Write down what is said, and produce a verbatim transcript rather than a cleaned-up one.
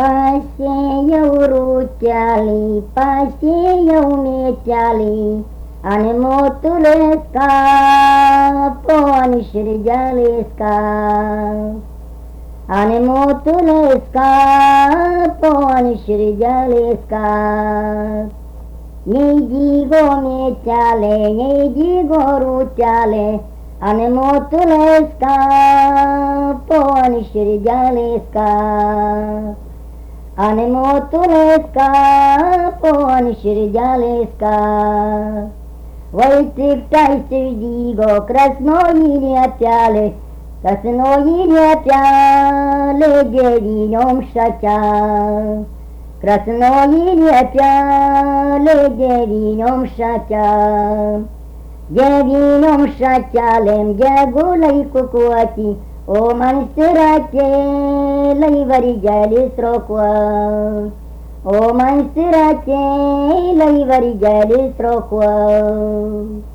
Pasiejau rūtelį, pasiejau mėtelį, ant motulės kapo, ant širdelės kapo. Ant motulės kapo, ant širdelės kapo. Nei dygo mėtelė, nei dygo rūtelė, ant motulės kapo, ant širdelės kapo. Ant motulės kapo, ant širdelės kapo. Vai tik tai išdygo krasnoji lietelė, krasnoji lietelė devyniom šakelėm. Krasnoji lietelė devyniom šakelėm. Devyniom šakelėm gegulai kukuoti, o man stiratėlai vargelis rokuos. O man stiratėlai vargelis rokuos.